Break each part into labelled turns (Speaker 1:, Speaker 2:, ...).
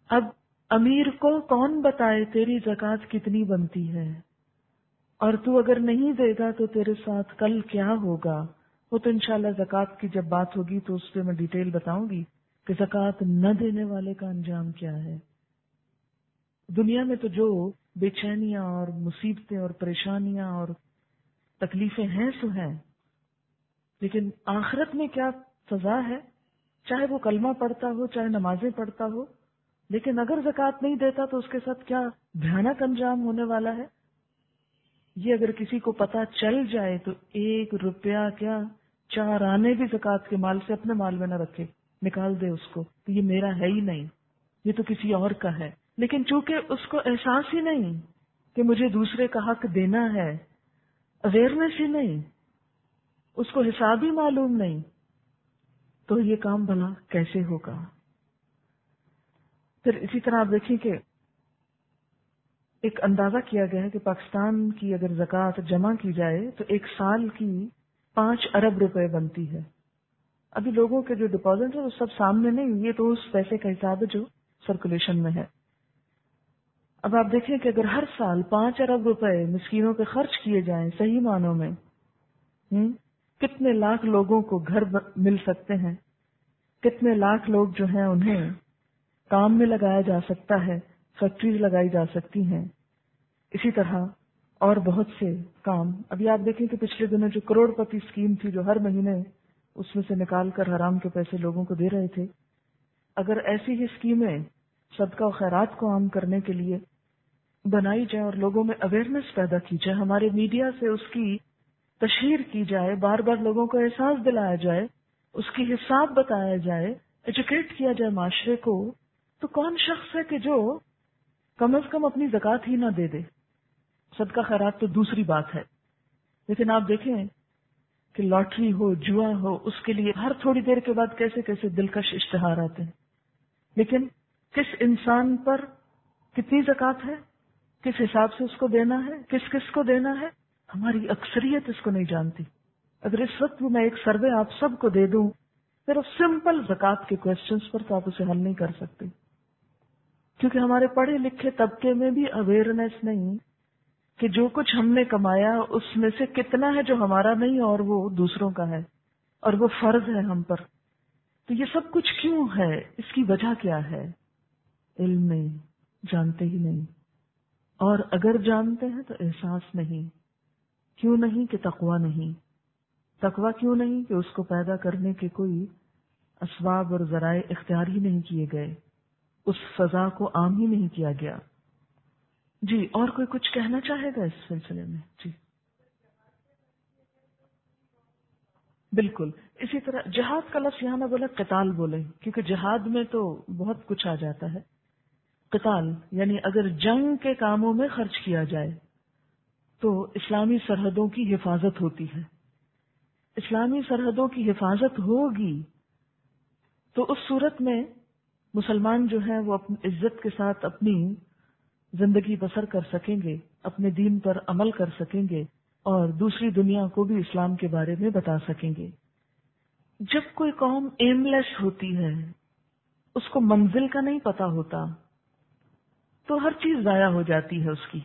Speaker 1: اب امیر کو کون بتائے تیری زکوٰۃ کتنی بنتی ہے، اور تو اگر نہیں دے گا تو تیرے ساتھ کل کیا ہوگا؟ وہ تو انشاءاللہ زکوٰۃ کی جب بات ہوگی تو اس پہ میں ڈیٹیل بتاؤں گی کہ زکوٰۃ نہ دینے والے کا انجام کیا ہے۔ دنیا میں تو جو بے چینیاں اور مصیبتیں اور پریشانیاں اور تکلیفیں ہیں سو ہیں، لیکن آخرت میں کیا سزا ہے؟ چاہے وہ کلمہ پڑھتا ہو، چاہے نمازیں پڑھتا ہو، لیکن اگر زکوٰۃ نہیں دیتا تو اس کے ساتھ کیا بھیانک انجام ہونے والا ہے۔ یہ اگر کسی کو پتا چل جائے تو 1 روپیہ کیا 4 آنے بھی زکوٰۃ کے مال سے اپنے مال میں نہ رکھے، نکال دے اس کو، تو یہ میرا ہے ہی نہیں، یہ تو کسی اور کا ہے۔ لیکن چونکہ اس کو احساس ہی نہیں کہ مجھے دوسرے کا حق دینا ہے، اویئرنیس ہی نہیں، اس کو حساب ہی معلوم نہیں، تو یہ کام بھلا کیسے ہوگا؟ پھر اسی طرح آپ دیکھیں کہ ایک اندازہ کیا گیا ہے کہ پاکستان کی اگر زکوٰۃ جمع کی جائے تو 1 سال کی 5 ارب روپے بنتی ہے۔ ابھی لوگوں کے جو ڈپازٹ ہیں وہ سب سامنے نہیں، یہ تو اس پیسے کا حساب ہے جو سرکولیشن میں ہے۔ اب آپ دیکھیں کہ اگر ہر سال 5 ارب روپے مسکینوں پہ خرچ کیے جائیں صحیح معنوں میں، کتنے لاکھ لوگوں کو گھر مل سکتے ہیں، کتنے لاکھ لوگ جو ہیں انہیں کام میں لگایا جا سکتا ہے، فیکٹریز لگائی جا سکتی ہیں، اسی طرح اور بہت سے کام۔ ابھی آپ دیکھیں کہ پچھلے دنوں جو کروڑ پتی اسکیم تھی جو ہر مہینے اس میں سے نکال کر حرام کے پیسے لوگوں کو دے رہے تھے، اگر ایسی ہی اسکیمیں صدقہ و خیرات کو عام کرنے کے لیے بنائی جائے اور لوگوں میں اویئرنیس پیدا کی جائے، ہمارے میڈیا سے اس کی تشہیر کی جائے، بار بار لوگوں کو احساس دلایا جائے، اس کی حساب بتایا جائے، ایجوکیٹ کیا جائے معاشرے کو، تو کون شخص ہے کہ جو کم از کم اپنی زکوٰۃ ہی نہ دے دے؟ صدقہ خیرات تو دوسری بات ہے، لیکن آپ دیکھیں کہ لاٹری ہو، جوا ہو، اس کے لیے ہر تھوڑی دیر کے بعد کیسے کیسے دلکش اشتہار آتے ہیں، لیکن کس انسان پر کتنی زکوٰۃ ہے، کس حساب سے اس کو دینا ہے، کس کس کو دینا ہے، ہماری اکثریت اس کو نہیں جانتی۔ اگر اس وقت میں ایک سروے آپ سب کو دے دوں صرف سمپل زکوٰۃ کے کوسچنز پر، تو آپ اسے حل نہیں کر سکتے، کیونکہ ہمارے پڑھے لکھے طبقے میں بھی اویئرنیس نہیں کہ جو کچھ ہم نے کمایا اس میں سے کتنا ہے جو ہمارا نہیں اور وہ دوسروں کا ہے، اور وہ فرض ہے ہم پر۔ تو یہ سب کچھ کیوں ہے؟ اس کی وجہ کیا ہے؟ علم نہیں، جانتے ہی نہیں، اور اگر جانتے ہیں تو احساس نہیں۔ کیوں نہیں؟ کہ تقویٰ نہیں۔ تقویٰ کیوں نہیں؟ کہ اس کو پیدا کرنے کے کوئی اسباب اور ذرائع اختیار ہی نہیں کیے گئے، اس فضا کو عام ہی نہیں کیا گیا۔ جی، اور کوئی کچھ کہنا چاہے گا اس سلسلے میں؟ جی بالکل، اسی طرح جہاد کا لفظ یہاں نہ بولے، قتال بولے، کیونکہ جہاد میں تو بہت کچھ آ جاتا ہے۔ قتال یعنی اگر جنگ کے کاموں میں خرچ کیا جائے تو اسلامی سرحدوں کی حفاظت ہوتی ہے۔ اسلامی سرحدوں کی حفاظت ہوگی تو اس صورت میں مسلمان جو ہیں وہ اپنی عزت کے ساتھ اپنی زندگی بسر کر سکیں گے، اپنے دین پر عمل کر سکیں گے، اور دوسری دنیا کو بھی اسلام کے بارے میں بتا سکیں گے۔ جب کوئی قوم ایم لیس ہوتی ہے، اس کو منزل کا نہیں پتا ہوتا، تو ہر چیز ضائع ہو جاتی ہے اس کی۔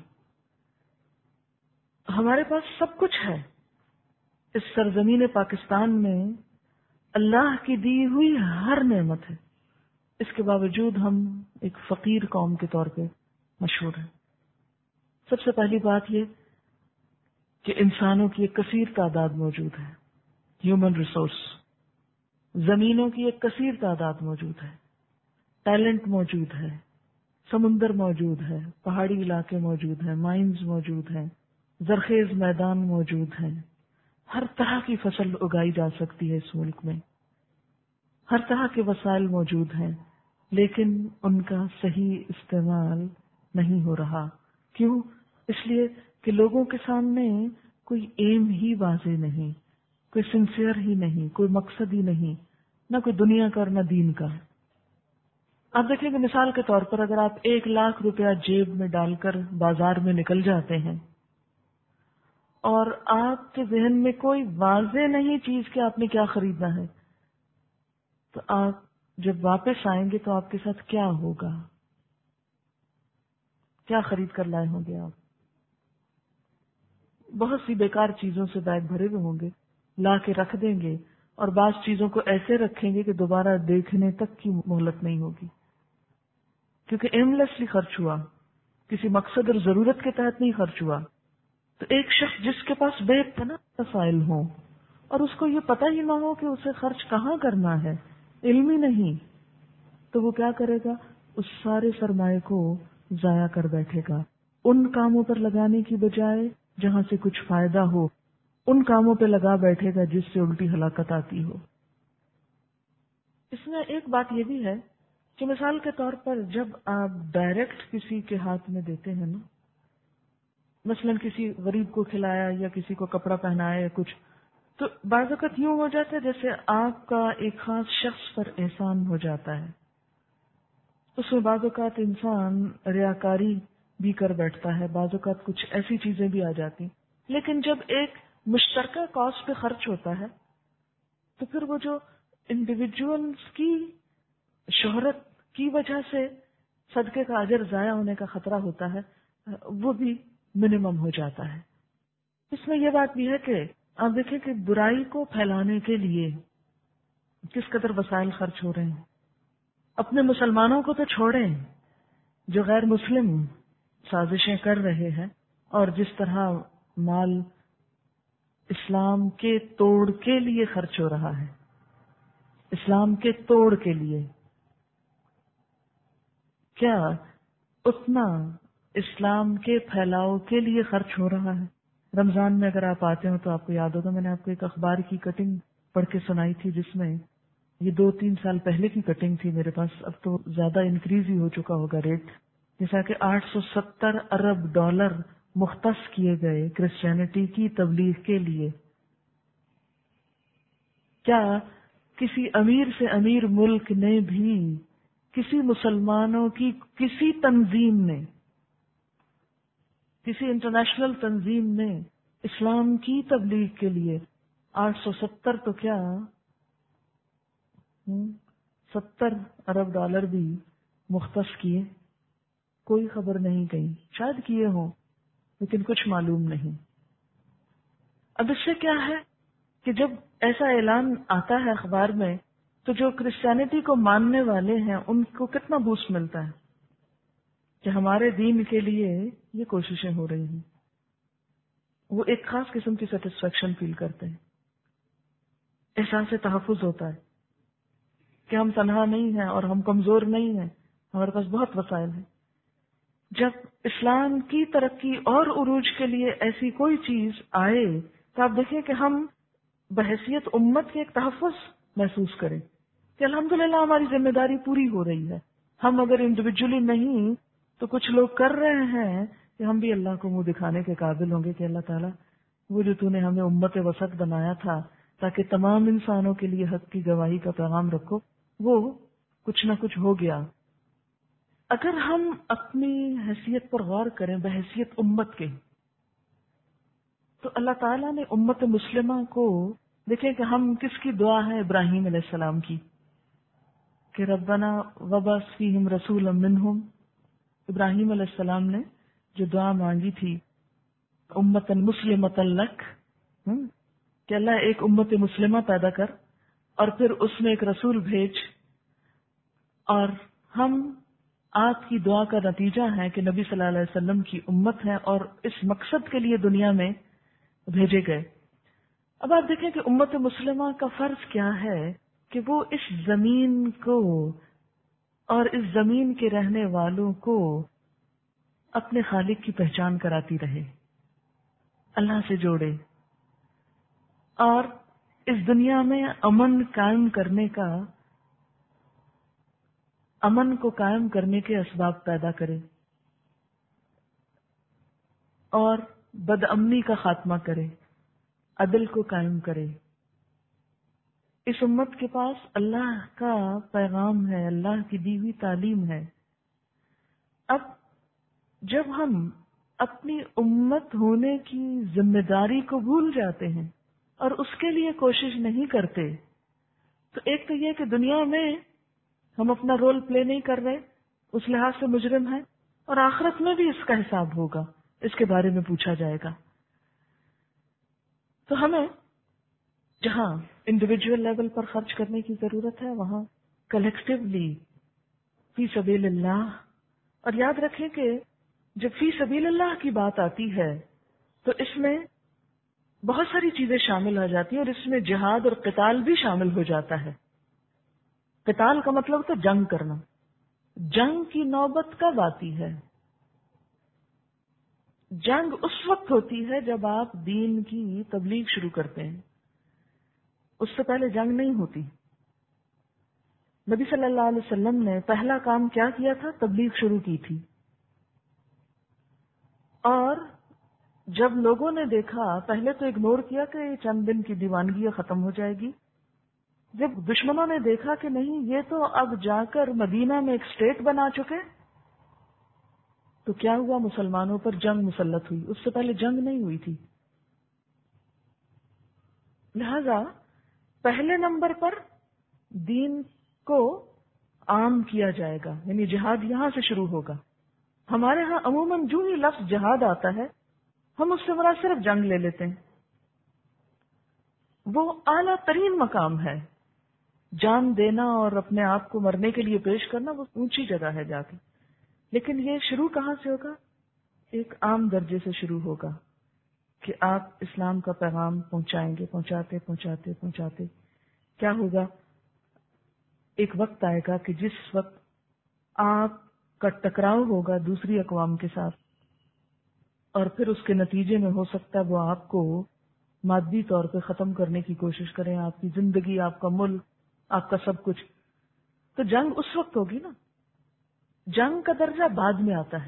Speaker 1: ہمارے پاس سب کچھ ہے اس سرزمین پاکستان میں، اللہ کی دی ہوئی ہر نعمت ہے، اس کے باوجود ہم ایک فقیر قوم کے طور پہ مشہور ہیں۔ سب سے پہلی بات یہ کہ انسانوں کی ایک کثیر تعداد موجود ہے، ہیومن ریسورس، زمینوں کی ایک کثیر تعداد موجود ہے، ٹیلنٹ موجود ہے، سمندر موجود ہے، پہاڑی علاقے موجود ہیں، مائنز موجود ہیں، زرخیز میدان موجود ہیں، ہر طرح کی فصل اگائی جا سکتی ہے اس ملک میں، ہر طرح کے وسائل موجود ہیں، لیکن ان کا صحیح استعمال نہیں ہو رہا۔ کیوں؟ اس لیے کہ لوگوں کے سامنے کوئی ایم ہی واضح نہیں، کوئی سنسیئر ہی نہیں، کوئی مقصد ہی نہیں، نہ کوئی دنیا کا اور نہ دین کا۔ آپ دیکھیں کہ مثال کے طور پر اگر آپ 1 لاکھ روپیہ جیب میں ڈال کر بازار میں نکل جاتے ہیں اور آپ کے ذہن میں کوئی واضح نہیں چیز کہ آپ نے کیا خریدنا ہے، تو آپ جب واپس آئیں گے تو آپ کے ساتھ کیا ہوگا؟ کیا خرید کر لائے ہوں گے آپ؟ بہت سی بیکار چیزوں سے بیگ بھرے ہوئے ہوں گے، لا کے رکھ دیں گے، اور بعض چیزوں کو ایسے رکھیں گے کہ دوبارہ دیکھنے تک کی مہلت نہیں ہوگی، کیونکہ ایملیسلی خرچ ہوا، کسی مقصد اور ضرورت کے تحت نہیں خرچ ہوا۔ تو ایک شخص جس کے پاس بے پناہ وسائل ہوں اور اس کو یہ پتہ ہی نہ ہو کہ اسے خرچ کہاں کرنا ہے، علم ہی نہیں، تو وہ کیا کرے گا؟ اس سارے سرمایہ کو ضائع کر بیٹھے گا، ان کاموں پر لگانے کی بجائے جہاں سے کچھ فائدہ ہو، ان کاموں پہ لگا بیٹھے گا جس سے الٹی ہلاکت آتی ہو۔ اس میں ایک بات یہ بھی ہے کہ مثال کے طور پر جب آپ ڈائریکٹ کسی کے ہاتھ میں دیتے ہیں نا، مثلا کسی غریب کو کھلایا یا کسی کو کپڑا پہنایا یا کچھ، تو بعض اوقات یوں ہو جاتا ہے جیسے آپ کا ایک خاص شخص پر احسان ہو جاتا ہے، اس میں بعض اوقات انسان ریاکاری بھی کر بیٹھتا ہے، بعض اوقات کچھ ایسی چیزیں بھی آ جاتی، لیکن جب ایک مشترکہ کاز پہ خرچ ہوتا ہے تو پھر وہ جو انڈیویجولز کی شہرت کی وجہ سے صدقے کا اجر ضائع ہونے کا خطرہ ہوتا ہے وہ بھی منیمم ہو جاتا ہے۔ اس میں یہ بات بھی ہے کہ آپ دیکھیں کہ برائی کو پھیلانے کے لیے کس قدر وسائل خرچ ہو رہے ہیں۔ اپنے مسلمانوں کو تو چھوڑیں، جو غیر مسلم سازشیں کر رہے ہیں اور جس طرح مال اسلام کے توڑ کے لیے خرچ ہو رہا ہے، اسلام کے توڑ کے لیے، کیا اتنا اسلام کے پھیلاؤ کے لیے خرچ ہو رہا ہے؟ رمضان میں اگر آپ آتے ہو تو آپ کو یاد ہوگا میں نے آپ کو ایک اخبار کی کٹنگ پڑھ کے سنائی تھی، جس میں یہ 2-3 سال پہلے کی کٹنگ تھی میرے پاس، اب تو زیادہ انکریز ہی ہو چکا ہوگا ریٹ، جیسا کہ $870 ارب مختص کیے گئے کرسچینٹی کی تبلیغ کے لیے۔ کیا کسی امیر سے امیر ملک نے بھی، کسی مسلمانوں کی کسی تنظیم نے، کسی انٹرنیشنل تنظیم نے اسلام کی تبلیغ کے لیے 870 تو کیا $70 ارب بھی مختص کیے؟ کوئی خبر نہیں کہیں، شاید کیے ہوں لیکن کچھ معلوم نہیں۔ اب اس سے کیا ہے کہ جب ایسا اعلان آتا ہے اخبار میں تو جو کرسچینٹی کو ماننے والے ہیں ان کو کتنا بوسٹ ملتا ہے کہ ہمارے دین کے لیے یہ کوششیں ہو رہی ہیں، وہ ایک خاص قسم کی سیٹسفیکشن فیل کرتے ہیں، احساس تحفظ ہوتا ہے کہ ہم تنہا نہیں ہیں اور ہم کمزور نہیں ہیں، ہمارے پاس بہت وسائل ہیں۔ جب اسلام کی ترقی اور عروج کے لیے ایسی کوئی چیز آئے تو آپ دیکھیں کہ ہم بحیثیت امت کے ایک تحفظ محسوس کریں کہ الحمدللہ ہماری ذمہ داری پوری ہو رہی ہے، ہم اگر انڈیویجولی نہیں تو کچھ لوگ کر رہے ہیں کہ ہم بھی اللہ کو منہ دکھانے کے قابل ہوں گے کہ اللہ تعالیٰ وہ جو تو نے ہمیں امت وسط بنایا تھا تاکہ تمام انسانوں کے لیے حق کی گواہی کا پیغام رکھو، وہ کچھ نہ کچھ ہو گیا۔ اگر ہم اپنی حیثیت پر غور کریں بحیثیت امت کے، تو اللہ تعالیٰ نے امت مسلمہ کو، دیکھیں کہ ہم کس کی دعا ہے؟ ابراہیم علیہ السلام کی، کہ ربنا وبعث فیہم رسولا منہم۔ ابراہیم علیہ السلام نے جو دعا مانگی تھی امتا مسلمتا لک، کہ اللہ ایک امت مسلمہ پیدا کر اور پھر اس میں ایک رسول بھیج، اور ہم آپ کی دعا کا نتیجہ ہے کہ نبی صلی اللہ علیہ وسلم کی امت ہے اور اس مقصد کے لیے دنیا میں بھیجے گئے۔ اب آپ دیکھیں کہ امت مسلمہ کا فرض کیا ہے کہ وہ اس زمین کو اور اس زمین کے رہنے والوں کو اپنے خالق کی پہچان کراتی رہے، اللہ سے جوڑے، اور اس دنیا میں امن قائم کرنے کا، امن کو قائم کرنے کے اسباب پیدا کرے اور بدامنی کا خاتمہ کرے، عدل کو قائم کرے۔ اس امت کے پاس اللہ کا پیغام ہے، اللہ کی دی ہوئی تعلیم ہے۔ اب جب ہم اپنی امت ہونے کی ذمہ داری کو بھول جاتے ہیں اور اس کے لیے کوشش نہیں کرتے، تو ایک تو یہ کہ دنیا میں ہم اپنا رول پلے نہیں کر رہے، اس لحاظ سے مجرم ہیں، اور آخرت میں بھی اس کا حساب ہوگا، اس کے بارے میں پوچھا جائے گا. تو ہمیں جہاں انڈیویجول لیول پر خرچ کرنے کی ضرورت ہے وہاں کلیکٹیولی فی سبیل اللہ. اور یاد رکھیں کہ جب فی سبیل اللہ کی بات آتی ہے تو اس میں بہت ساری چیزیں شامل ہو جاتی ہیں، اور اس میں جہاد اور قتال بھی شامل ہو جاتا ہے. قتال کا مطلب ہوتا ہے جنگ کرنا. جنگ کی نوبت کب آتی ہے؟ جنگ اس وقت ہوتی ہے جب آپ دین کی تبلیغ شروع کرتے ہیں، اس سے پہلے جنگ نہیں ہوتی. نبی صلی اللہ علیہ وسلم نے پہلا کام کیا کیا تھا؟ تبلیغ شروع کی تھی. اور جب لوگوں نے دیکھا، پہلے تو اگنور کیا کہ یہ چند دن کی دیوانگی ختم ہو جائے گی. جب دشمنوں نے دیکھا کہ نہیں یہ تو اب جا کر مدینہ میں ایک اسٹیٹ بنا چکے، تو کیا ہوا؟ مسلمانوں پر جنگ مسلط ہوئی. اس سے پہلے جنگ نہیں ہوئی تھی. لہذا پہلے نمبر پر دین کو عام کیا جائے گا، یعنی جہاد یہاں سے شروع ہوگا. ہمارے ہاں عموماً جو ہی لفظ جہاد آتا ہے ہم اس سے مراد صرف جنگ لے لیتے ہیں. وہ اعلیٰ ترین مقام ہے. جان دینا اور اپنے آپ کو مرنے کے لیے پیش کرنا وہ اونچی جگہ ہے جا کے. لیکن یہ شروع کہاں سے ہوگا؟ ایک عام درجے سے شروع ہوگا کہ آپ اسلام کا پیغام پہنچائیں گے. پہنچاتے پہنچاتے پہنچاتے کیا ہوگا؟ ایک وقت آئے گا کہ جس وقت آپ کا ٹکراؤ ہوگا دوسری اقوام کے ساتھ، اور پھر اس کے نتیجے میں ہو سکتا ہے وہ آپ کو مادی طور پہ ختم کرنے کی کوشش کریں، آپ کی زندگی، آپ کا ملک، آپ کا سب کچھ. تو جنگ اس وقت ہوگی نا. جنگ کا درجہ بعد میں آتا ہے.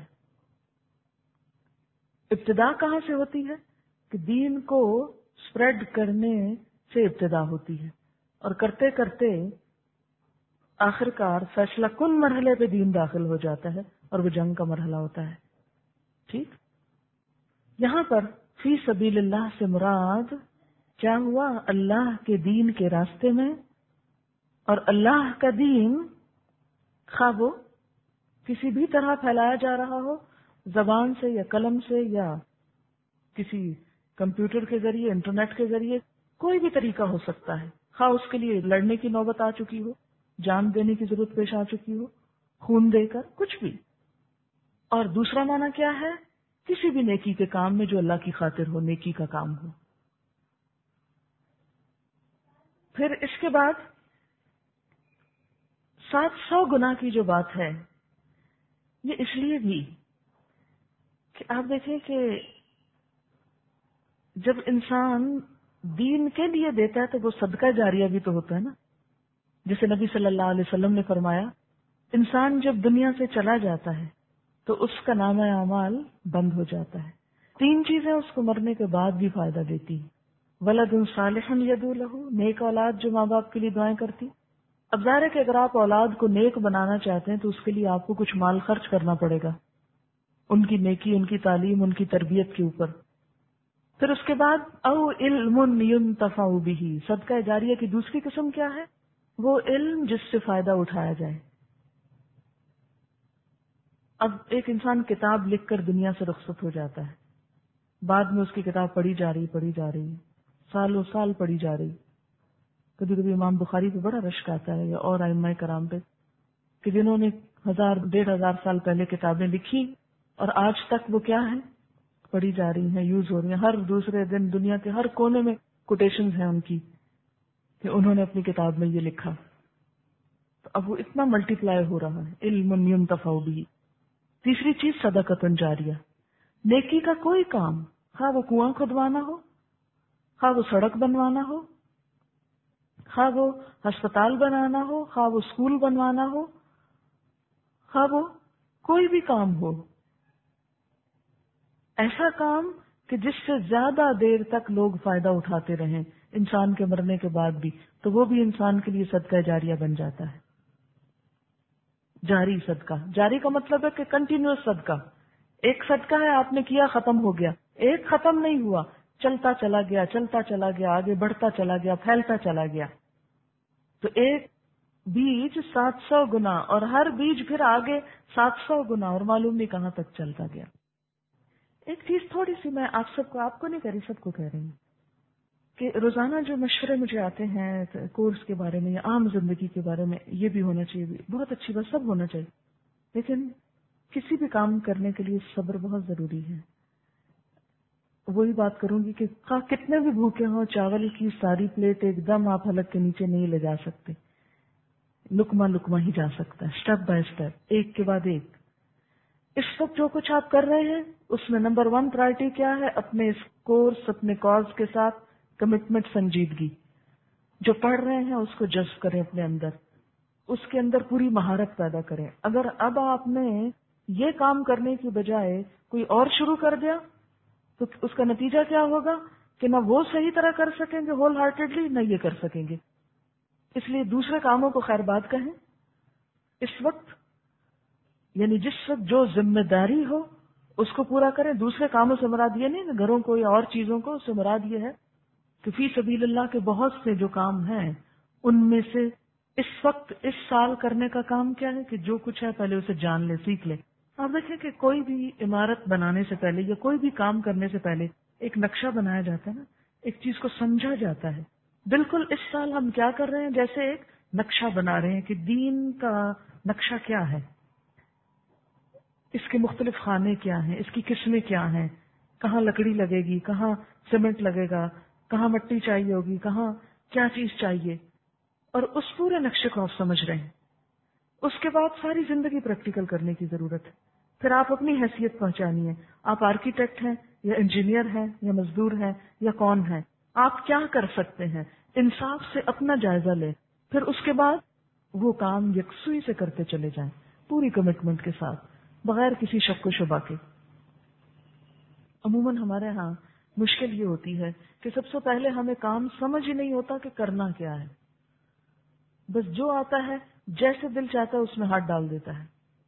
Speaker 1: ابتدا کہاں سے ہوتی ہے؟ کہ دین کو سپریڈ کرنے سے ابتدا ہوتی ہے، اور کرتے کرتے آخرکار فیصلہ کن مرحلے پہ دین داخل ہو جاتا ہے، اور وہ جنگ کا مرحلہ ہوتا ہے. ٹھیک. یہاں پر فی سبیل اللہ سے مراد کیا ہوا؟ اللہ کے دین کے راستے میں. اور اللہ کا دین خواہ وہ کسی بھی طرح پھیلایا جا رہا ہو، زبان سے یا قلم سے یا کسی کمپیوٹر کے ذریعے، انٹرنیٹ کے ذریعے، کوئی بھی طریقہ ہو سکتا ہے. خواہ اس کے لیے لڑنے کی نوبت آ چکی ہو، جان دینے کی ضرورت پیش آ چکی ہو، خون دے کر، کچھ بھی. اور دوسرا معنی کیا ہے؟ کسی بھی نیکی کے کام میں جو اللہ کی خاطر ہو، نیکی کا کام ہو. پھر اس کے بعد 700 گنا کی جو بات ہے، یہ اس لیے بھی کہ آپ دیکھیں کہ جب انسان دین کے لیے دیتا ہے تو وہ صدقہ جاریہ بھی تو ہوتا ہے نا. جسے نبی صلی اللہ علیہ وسلم نے فرمایا، انسان جب دنیا سے چلا جاتا ہے تو اس کا نامہ اعمال بند ہو جاتا ہے. 3 چیزیں اس کو مرنے کے بعد بھی فائدہ دیتی ہیں. ولد صالح یدعو لہ، نیک اولاد جو ماں باپ کے لیے دعائیں کرتی. اب ظاہر ہے کہ اگر آپ اولاد کو نیک بنانا چاہتے ہیں تو اس کے لیے آپ کو کچھ مال خرچ کرنا پڑے گا، ان کی نیکی، ان کی تعلیم، ان کی تربیت کے اوپر. پھر اس کے بعد او علم ینتفع بہ، صدقہ جاریہ کی دوسری قسم کیا ہے؟ وہ علم جس سے فائدہ اٹھایا جائے. اب ایک انسان کتاب لکھ کر دنیا سے رخصت ہو جاتا ہے، بعد میں اس کی کتاب پڑھی جا رہی، سالوں سال پڑھی جا رہی. کبھی کبھی امام بخاری پہ بڑا رشک آتا ہے، یا اور ائمہ کرام پہ، کہ جنہوں نے 1000-1500 سال پہلے کتابیں لکھی اور آج تک وہ کیا ہیں؟ پڑھی جا رہی ہیں، یوز ہو رہی ہیں. ہر دوسرے دن دنیا کے ہر کونے میں کوٹیشنز ہیں ان کی کہ انہوں نے اپنی کتاب میں یہ لکھا. تو اب وہ اتنا ملٹی پلائی ہو رہا ہے. علم ینتفع بہ. تیسری چیز صدقۃ جاریہ، نیکی کا کوئی کام، خواہ وہ کنواں کھدوانا ہو، خواہ وہ سڑک بنوانا ہو، خواہ وہ ہسپتال بنانا ہو، خواہ وہ اسکول بنوانا ہو، خواہ وہ کوئی بھی کام ہو، ایسا کام کہ جس سے زیادہ دیر تک لوگ فائدہ اٹھاتے رہیں انسان کے مرنے کے بعد بھی، تو وہ بھی انسان کے لیے صدقہ جاریہ بن جاتا ہے. جاری صدقہ، جاری کا مطلب ہے کہ کنٹینیوس صدقہ. ایک صدقہ ہے آپ نے کیا، ختم ہو گیا. ایک ختم نہیں ہوا، چلتا چلا گیا، چلتا چلا گیا، آگے بڑھتا چلا گیا، پھیلتا چلا گیا. تو ایک بیج 700 گنا، اور ہر بیج پھر آگے 700 گنا، اور معلوم نہیں کہاں تک چلتا گیا۔ ایک چیز تھوڑی سی میں آپ کو نہیں کہہ رہی، سب کو کہہ رہی ہوں کہ روزانہ جو مشورے مجھے آتے ہیں کورس کے بارے میں یا عام زندگی کے بارے میں، یہ بھی ہونا چاہیے، بہت اچھی بات، سب ہونا چاہیے، لیکن کسی بھی کام کرنے کے لیے صبر بہت ضروری ہے۔ وہی بات کروں گی کہ کتنے بھی بھوکے ہوں، چاول کی ساری پلیٹ ایک دم آپ حلق کے نیچے نہیں لے جا سکتے، لقمہ لقمہ ہی جا سکتا ہے، اسٹیپ بائی اسٹیپ، ایک کے بعد ایک۔ اس وقت جو کچھ آپ کر رہے ہیں اس میں نمبر 1 پرائرٹی کیا ہے؟ اپنے اس کورس، اپنے کاز کے ساتھ کمٹمنٹ، سنجیدگی۔ جو پڑھ رہے ہیں اس کو جذب کریں اپنے اندر، اس کے اندر پوری مہارت پیدا کریں۔ اگر اب آپ نے یہ کام کرنے کی بجائے کوئی اور شروع کر دیا تو اس کا نتیجہ کیا ہوگا کہ نہ وہ صحیح طرح کر سکیں گے ہول ہارٹیڈلی، نہ یہ کر سکیں گے۔ اس لیے دوسرے کاموں کو خیر بات کہیں اس وقت، یعنی جس وقت جو ذمہ داری ہو اس کو پورا کریں۔ دوسرے کاموں سے مراد یہ نہیں کہ گھروں کو یا اور چیزوں کو، اس سے مراد یہ ہے کہ فی سبیل اللہ کے بہت سے جو کام ہیں ان میں سے اس وقت اس سال کرنے کا کام کیا ہے کہ جو کچھ ہے پہلے اسے جان لے، سیکھ لے۔ آپ دیکھیں کہ کوئی بھی عمارت بنانے سے پہلے یا کوئی بھی کام کرنے سے پہلے ایک نقشہ بنایا جاتا ہے نا، ایک چیز کو سمجھا جاتا ہے۔ بالکل اس سال ہم کیا کر رہے ہیں، جیسے ایک نقشہ بنا رہے ہیں کہ دین کا نقشہ کیا ہے، اس کے مختلف خانے کیا ہیں، اس کی قسمیں کیا ہیں، کہاں لکڑی لگے گی، کہاں سیمنٹ لگے گا، کہاں مٹی چاہیے ہوگی، کہاں کیا چیز چاہیے، اور اس پورے نقشے کو آپ سمجھ رہے ہیں۔ اس کے بعد ساری زندگی پریکٹیکل کرنے کی ضرورت ہے۔ پھر آپ اپنی حیثیت پہچانیے، آپ آرکیٹیکٹ ہیں یا انجینئر ہیں یا مزدور ہیں یا کون ہیں، آپ کیا کر سکتے ہیں، انصاف سے اپنا جائزہ لیں، پھر اس کے بعد وہ کام یکسوئی سے کرتے چلے جائیں، پوری کمٹمنٹ کے ساتھ، بغیر کسی شک و شبہ کے۔ عموماً ہمارے ہاں مشکل یہ ہوتی ہے کہ سب سے پہلے ہمیں کام سمجھ ہی نہیں ہوتا کہ کرنا کیا ہے، بس جو آتا ہے جیسے دل چاہتا ہے اس میں ہاتھ ڈال دیتا ہے،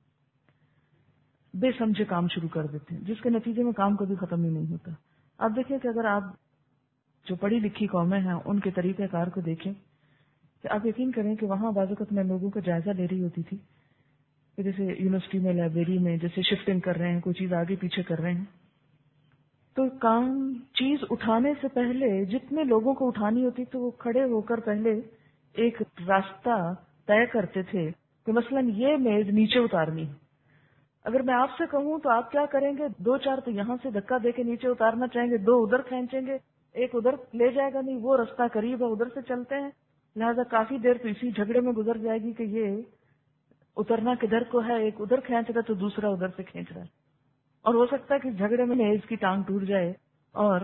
Speaker 1: بے سمجھے کام شروع کر دیتے ہیں، جس کے نتیجے میں کام کبھی ختم ہی نہیں ہوتا۔ آپ دیکھیں کہ اگر آپ جو پڑھی لکھی قومیں ہیں ان کے طریقہ کار کو دیکھیں کہ آپ یقین کریں کہ وہاں بعض اوقات میں لوگوں کا جائزہ لے رہی ہوتی تھی کہ جیسے یونیورسٹی میں، لائبریری میں، جیسے شفٹنگ کر رہے ہیں، کوئی چیز آگے پیچھے کر رہے ہیں، تو کام چیز اٹھانے سے پہلے جتنے لوگوں کو اٹھانی ہوتی تو وہ کھڑے ہو کر پہلے ایک راستہ طے کرتے تھے کہ مثلا یہ میز نیچے اتارنی ہے۔ اگر میں آپ سے کہوں تو آپ کیا کریں گے؟ 2-4 تو یہاں سے دھکا دے کے نیچے اتارنا چاہیں گے، 2 ادھر کھینچیں گے، ایک ادھر لے جائے گا، نہیں وہ راستہ قریب ہے ادھر سے چلتے ہیں، لہذا کافی دیر تو اسی جھگڑے میں گزر جائے گی کہ یہ اترنا کدھر کو ہے، ایک ادھر کھینچ رہا ہے تو دوسرا ادھر سے کھینچ رہا ہے، اور ہو سکتا ہے کہ جھگڑے میں میز کی ٹانگ ٹوٹ جائے اور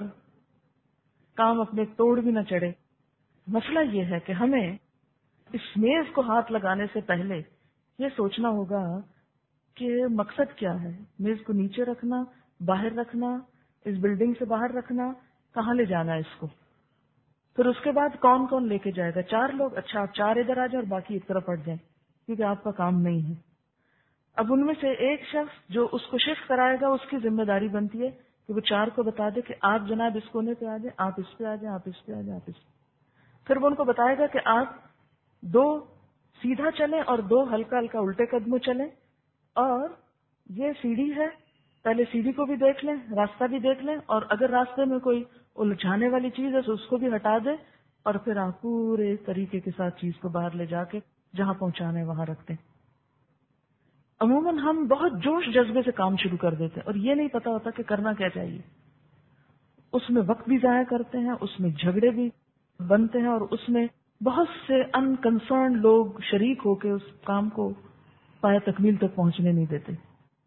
Speaker 1: کام اپنے توڑ بھی نہ چڑھے۔ مسئلہ یہ ہے کہ ہمیں اس میز کو ہاتھ لگانے سے پہلے یہ سوچنا ہوگا کہ مقصد کیا ہے، میز کو نیچے رکھنا، باہر رکھنا، اس بلڈنگ سے باہر رکھنا، کہاں لے جانا ہے اس کو، پھر اس کے بعد کون کون لے کے جائے گا، 4 لوگ، اچھا آپ 4 ادھر آ جائیں اور باقی ایک طرف ہٹ جائیں کیونکہ آپ کا کام نہیں ہے۔ اب ان میں سے ایک شخص جو اس کو شفٹ کرائے گا اس کی ذمہ داری بنتی ہے کہ وہ 4 کو بتا دے کہ آپ جناب اس کونے پہ آ جائیں، آپ اس پہ آ جائیں، آپ اس پہ آ جائیں، آپ اس پہ۔ پھر وہ ان کو بتائے گا کہ آپ 2 سیدھا چلیں اور 2 ہلکا ہلکا الٹے قدموں چلیں، اور یہ سیڑھی ہے، پہلے سیڑھی کو بھی دیکھ لیں، راستہ بھی دیکھ لیں، اور اگر راستے میں کوئی الجھانے والی چیز ہے تو اس کو بھی ہٹا دیں، اور پھر آپ پورے طریقے کے ساتھ چیز کو باہر لے جا کے جہاں پہنچانا ہے وہاں رکھ دیں۔ عموماً ہم بہت جوش جذبے سے کام شروع کر دیتے ہیں اور یہ نہیں پتا ہوتا کہ کرنا کیا چاہیے، اس میں وقت بھی ضائع کرتے ہیں، اس میں جھگڑے بھی بنتے ہیں، اور اس میں بہت سے ان کنسرن لوگ شریک ہو کے اس کام کو پایہ تکمیل تک پہنچنے نہیں دیتے۔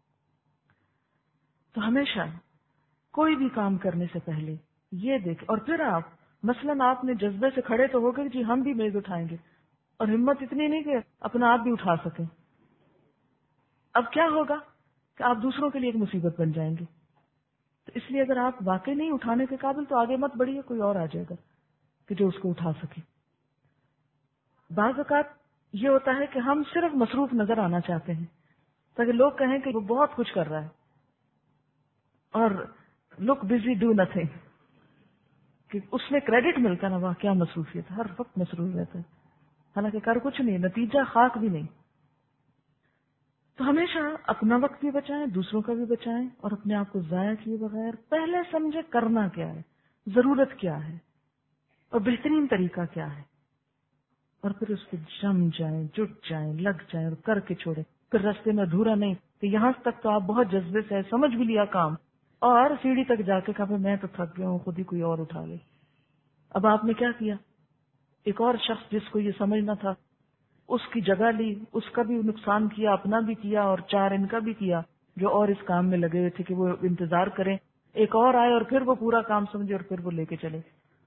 Speaker 1: تو ہمیشہ کوئی بھی کام کرنے سے پہلے یہ دیکھ، اور پھر آپ مثلاً آپ نے جذبے سے کھڑے تو ہو گئے جی ہم بھی میز اٹھائیں گے، اور ہمت اتنی نہیں کہ اپنا آپ بھی اٹھا سکیں، اب کیا ہوگا کہ آپ دوسروں کے لیے ایک مصیبت بن جائیں گے۔ تو اس لیے اگر آپ واقعی نہیں اٹھانے کے قابل تو آگے مت بڑھیے، کوئی اور آ جائے گا کہ جو اس کو اٹھا سکے۔ بعض اوقات یہ ہوتا ہے کہ ہم صرف مصروف نظر آنا چاہتے ہیں تاکہ لوگ کہیں کہ وہ بہت کچھ کر رہا ہے، اور لک بزی ڈو نتھنگ، کہ اس میں کریڈٹ ملتا نا، واہ کیا مصروفیت، ہر وقت مصروف رہتا ہے، حالانکہ کر کچھ نہیں، نتیجہ خاک بھی نہیں. تو ہمیشہ اپنا وقت بھی بچائیں، دوسروں کا بھی بچائیں، اور اپنے آپ کو ضائع کیے بغیر پہلے سمجھے کرنا کیا ہے، ضرورت کیا ہے، اور بہترین طریقہ کیا ہے، اور پھر اس پہ جم جائیں، جٹ جائیں، لگ جائیں اور کر کے چھوڑیں. پھر راستے میں ادھورا نہیں کہ یہاں تک تو آپ بہت جذبے سے سمجھ بھی لیا کام، اور سیڑھی تک جا کے کہا میں تو تھک گیا ہوں، خود ہی کوئی اور اٹھا لے. اب آپ نے کیا کیا؟ ایک اور شخص جس کو یہ سمجھنا تھا اس کی جگہ لی، اس کا بھی نقصان کیا، اپنا بھی کیا، اور 4 ان کا بھی کیا جو اور اس کام میں لگے ہوئے تھے کہ وہ انتظار کریں ایک اور آئے اور پھر وہ پورا کام سمجھے اور پھر وہ لے کے چلے.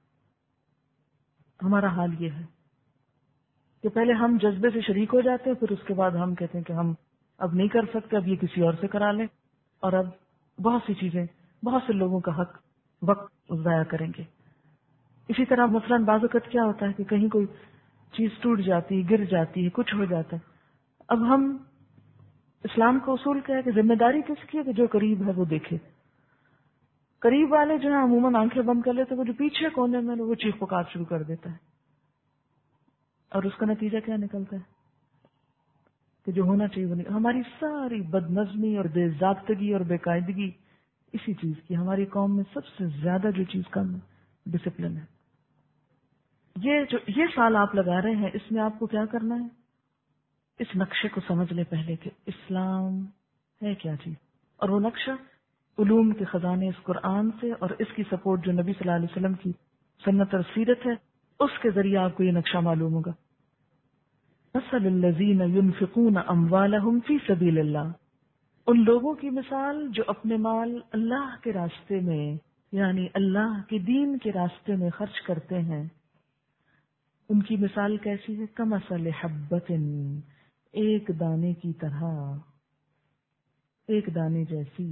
Speaker 1: ہمارا حال یہ ہے کہ پہلے ہم جذبے سے شریک ہو جاتے ہیں، پھر اس کے بعد ہم کہتے ہیں کہ ہم اب نہیں کر سکتے، اب یہ کسی اور سے کرا لیں، اور اب بہت سی چیزیں، بہت سے لوگوں کا حق وقت ضائع کریں گے. اسی طرح مثلاً بعض اوقات کیا ہوتا ہے کہ کہیں کوئی چیز ٹوٹ جاتی ہے، گر جاتی ہے، کچھ ہو جاتا ہے. اب ہم اسلام کا اصول کیا ہے کہ ذمہ داری کس کی ہے کہ جو قریب ہے وہ دیکھے. قریب والے جو ہیں عموماً آنکھیں بند کر لیتے، وہ جو پیچھے کونے میں وہ چیخ پکار شروع کر دیتا ہے، اور اس کا نتیجہ کیا نکلتا ہے کہ جو ہونا چاہیے وہ نہیں. ہماری ساری بد نظمی اور بے ضابطگی اور بے قاعدگی اسی چیز کی. ہماری قوم میں سب سے زیادہ جو چیز کم ہے ڈسپلن ہے. یہ سال آپ لگا رہے ہیں، اس میں آپ کو کیا کرنا ہے؟ اس نقشے کو سمجھ لیں پہلے کہ اسلام ہے کیا چیز، اور وہ نقشہ علوم کے خزانے اس قرآن سے اور اس کی سپورٹ جو نبی صلی اللہ علیہ وسلم کی سنت اور سیرت ہے اس کے ذریعے آپ کو یہ نقشہ معلوم ہوگا. مثل الذین ينفقون اموالهم فی سبیل اللہ، ان لوگوں کی مثال جو اپنے مال اللہ کے راستے میں یعنی اللہ کے دین کے راستے میں خرچ کرتے ہیں. ان کی مثال کیسی ہے؟ کمثل حبۃ، ایک دانے کی طرح، ایک دانے جیسی.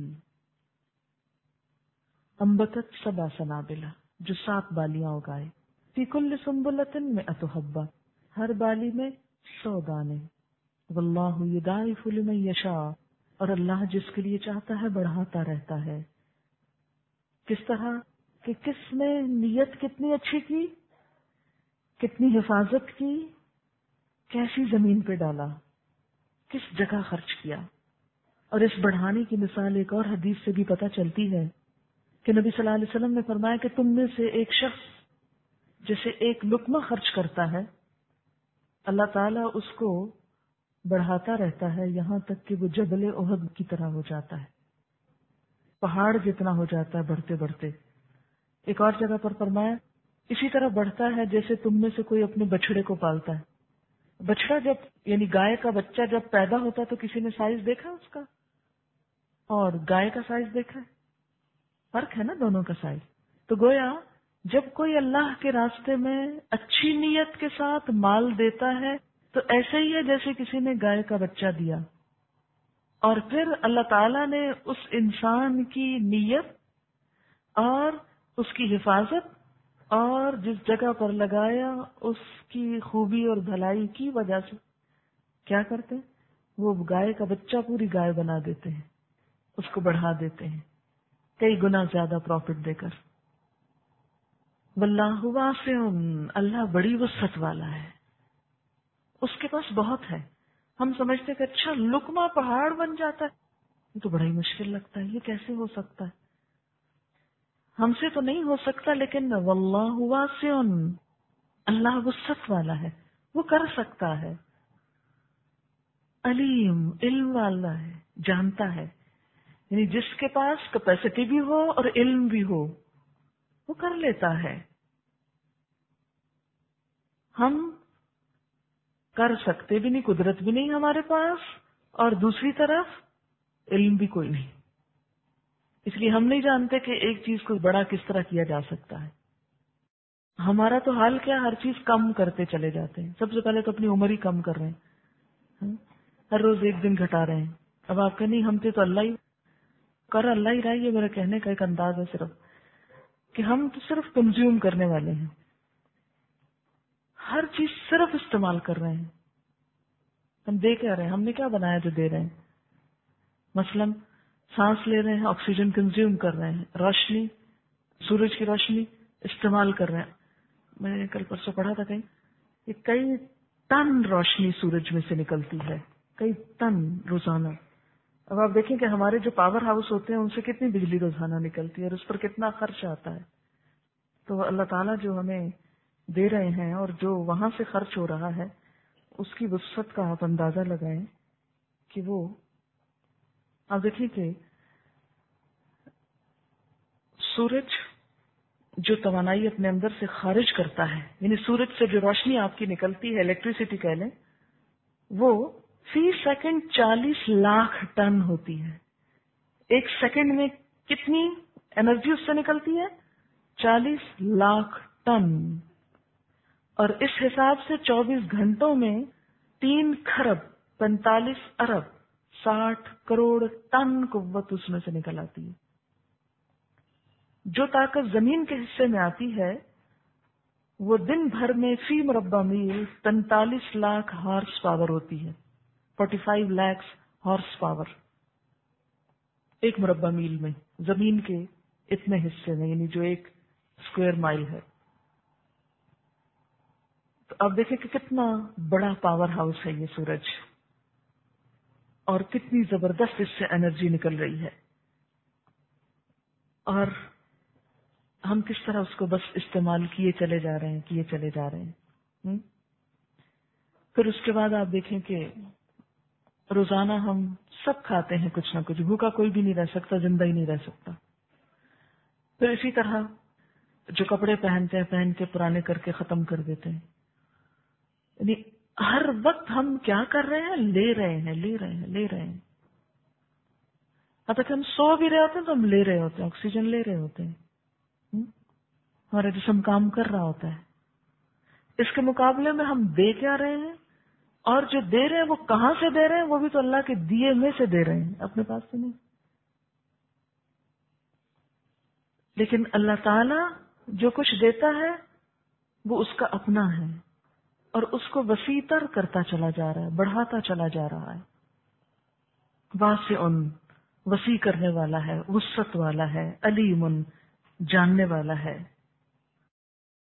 Speaker 1: انبتت 7 سنابل، جو 7 بالیاں اگائے. فی کل سنبلۃ 100 حبہ، ہر بالی میں 100 دانے. واللہ یضاعف لمن یشاء، اور اللہ جس کے لیے چاہتا ہے بڑھاتا رہتا ہے. کس طرح کہ کس نے نیت کتنی اچھی کی، کتنی حفاظت کی، کیسی زمین پہ ڈالا، کس جگہ خرچ کیا. اور اس بڑھانے کی مثال ایک اور حدیث سے بھی پتہ چلتی ہے کہ نبی صلی اللہ علیہ وسلم نے فرمایا کہ تم میں سے ایک شخص جیسے ایک لقمہ خرچ کرتا ہے، اللہ تعالیٰ اس کو بڑھاتا رہتا ہے یہاں تک کہ وہ جبل احد کی طرح ہو جاتا ہے، پہاڑ جتنا ہو جاتا ہے بڑھتے بڑھتے. ایک اور جگہ پر فرمایا اسی طرح بڑھتا ہے جیسے تم میں سے کوئی اپنے بچڑے کو پالتا ہے. بچڑا جب یعنی گائے کا بچہ جب پیدا ہوتا ہے تو کسی نے سائز دیکھا اس کا، اور گائے کا سائز دیکھا ہے؟ فرق ہے نا دونوں کا سائز. تو گویا جب کوئی اللہ کے راستے میں اچھی نیت کے ساتھ مال دیتا ہے تو ایسے ہی ہے جیسے کسی نے گائے کا بچہ دیا، اور پھر اللہ تعالیٰ نے اس انسان کی نیت اور اس کی حفاظت اور جس جگہ پر لگایا اس کی خوبی اور بھلائی کی وجہ سے کیا کرتے ہیں؟ وہ گائے کا بچہ پوری گائے بنا دیتے ہیں، اس کو بڑھا دیتے ہیں کئی گنا زیادہ پروفٹ دے کر. واللہ واسع، اللہ بڑی وسعت والا ہے، اس کے پاس بہت ہے. ہم سمجھتے کہ اچھا لقمہ پہاڑ بن جاتا ہے، یہ تو بڑا ہی مشکل لگتا ہے، یہ کیسے ہو سکتا ہے؟ ہم سے تو نہیں ہو سکتا، لیکن واللہ واسع، اللہ وسعت والا ہے، وہ کر سکتا ہے. علیم، علم والا ہے، جانتا ہے. یعنی جس کے پاس کیپیسٹی بھی ہو اور علم بھی ہو وہ کر لیتا ہے. ہم کر سکتے بھی نہیں، قدرت بھی نہیں ہمارے پاس، اور دوسری طرف علم بھی کوئی نہیں. اس لیے ہم نہیں جانتے کہ ایک چیز کو بڑا کس طرح کیا جا سکتا ہے. ہمارا تو حال کیا، ہر چیز کم کرتے چلے جاتے ہیں. سب سے پہلے تو اپنی عمر ہی کم کر رہے ہیں، ہر روز 1 دن گھٹا رہے ہیں. اب آپ کہیں نہیں ہم تو اللہ ہی کر، اللہ ہی رہا. یہ میرے کہنے کا ایک انداز ہے صرف کہ ہم تو صرف کنزیوم کرنے والے ہیں، ہر چیز صرف استعمال کر رہے ہیں. ہم دے کیا رہے ہیں؟ ہم نے کیا بنایا جو دے رہے ہیں؟ مثلاً سانس لے رہے ہیں، آکسیجن کنزیوم کر رہے ہیں، روشنی، سورج کی روشنی استعمال کر رہے ہیں. میں نے کل پرسوں پڑھا تھا کہیں کہ کئی टन रोशनी सूरज में से निकलती है, कई टन रोजाना। अब आप देखें कि हमारे जो पावर हाउस होते हैं उनसे कितनी बिजली रोजाना निकलती है और उस पर कितना खर्च आता है। तो अल्लाह ताला जो हमें दे रहे हैं और जो वहां से खर्च हो रहा है उसकी वसअत का आप अंदाजा लगाएं कि वो, आप देखिए कि सूरज जो तवानाई अपने अंदर से खारिज करता है, यानी सूरज से जो रोशनी आपकी निकलती है, इलेक्ट्रिसिटी कह लें, वो फी सेकंड 40 लाख टन होती है। एक सेकंड में कितनी एनर्जी उससे निकलती है? 40 लाख टन। और इस हिसाब से 24 घंटों में 3 खरब 45 अरब 60 करोड़ टन कुव्वत उसमें से निकल आती है। जो ताकत जमीन के हिस्से में आती है वो दिन भर में फी मुरब्बा मील 45 लाख हॉर्स पावर होती है। 45 लाख हॉर्स पावर एक मुरब्बा मील में, जमीन के इतने हिस्से में, यानी जो एक स्क्वायर माइल है। तो अब देखें कि कितना बड़ा पावर हाउस है ये सूरज और कितनी जबरदस्त इससे एनर्जी निकल रही है, और हम किस तरह उसको बस इस्तेमाल किए चले जा रहे हैं, किए चले जा रहे हैं। फिर उसके बाद आप देखें कि रोजाना हम सब खाते हैं कुछ ना कुछ, भूखा कोई भी नहीं रह सकता, जिंदा ही नहीं रह सकता। फिर इसी तरह जो कपड़े पहनते हैं, पहन के पुराने करके खत्म कर देते हैं। यानी हर वक्त हम क्या कर रहे हैं? ले रहे हैं, ले रहे हैं, ले रहे हैं। अब तक हम सो भी रहे होते हैं तो हम ले रहे होते हैं, ऑक्सीजन ले रहे होते हैं, हमारा जिस्म काम कर रहा होता है। इसके मुकाबले में हम दे क्या रहे हैं? और जो दे रहे हैं वो कहां से दे रहे हैं? वो भी तो अल्लाह के दिए में से दे रहे हैं, अपने पास से नहीं। लेकिन अल्लाह ताला जो कुछ देता है वो उसका अपना है और उसको वसीतर करता चला जा रहा है, बढ़ाता चला जा रहा है। वासिउन, वसी करने वाला है, वुस्सत वाला है, अलीमुन, जानने वाला है।